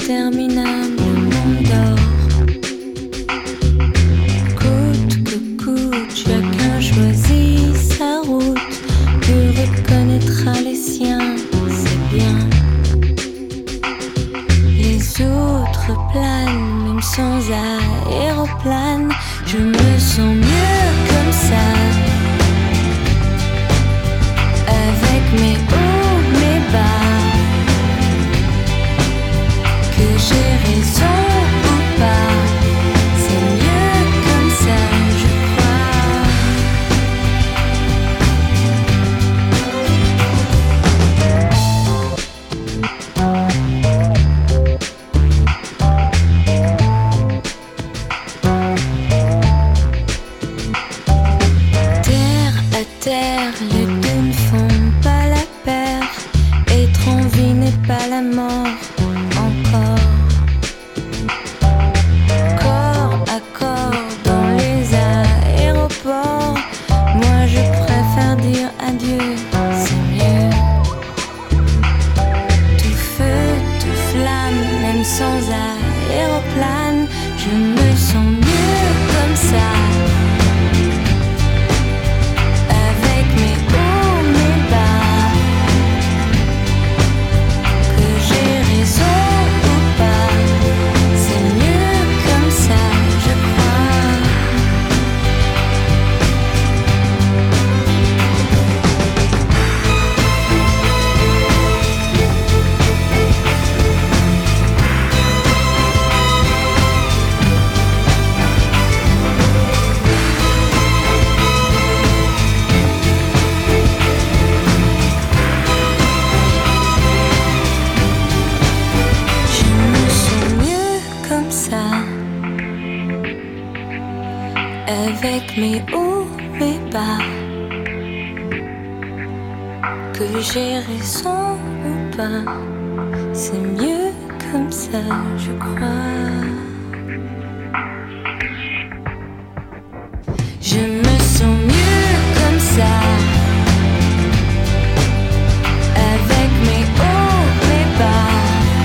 interminable, le monde dort. Coûte que coûte, chacun choisit sa route. Tu reconnaîtras les siens, c'est bien. Les autres planent, même sans aéroplane. Je me sens mieux comme ça. Avec mes hauts, mes bas. Que j'ai raison ou pas, c'est mieux comme ça, je Terre à terre, les deux ne font pas la paire. Être en vie n'est pas la mort. Encore, corps à corps dans les aéroports. Moi je préfère dire adieu, c'est mieux. Tout feu, tout flamme, même sans aéroplane. Je me sens mieux comme ça. Avec mes hauts, mes bas. Que j'ai raison ou pas, c'est mieux comme ça, je crois. Je me sens mieux comme ça. Avec mes hauts, mes bas. Que j'ai raison ou pas, c'est mieux comme ça, je crois. Je me sens mieux comme ça. Avec mes hauts, mes bas.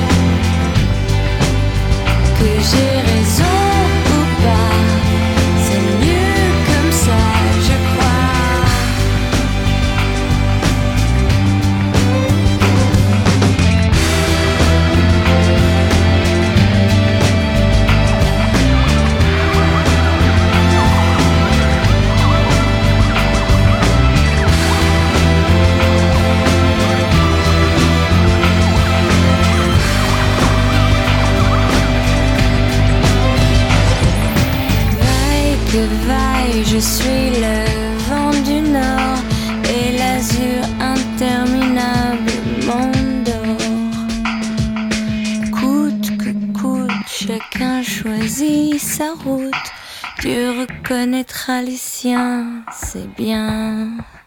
Que j'ai raison ou pas, c'est mieux comme ça, je crois. Vaille que vaille, je suis le vent du nord et l'azur interminable, monde d'or. Coûte que coûte, chacun choisit sa route. Tu reconnaîtras les siens, c'est bien.